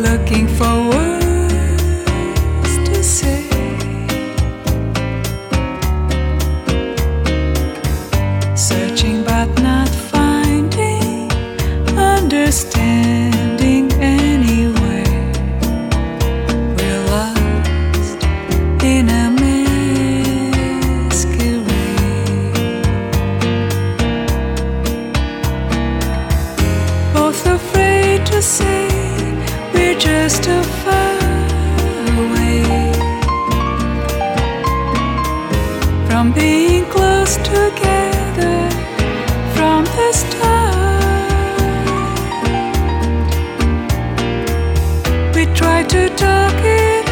looking for words to say. Searching but not finding understanding anywhere. We're lost in a masquerade, both afraid to say we're just too far away from being close together from the start. We try to talk it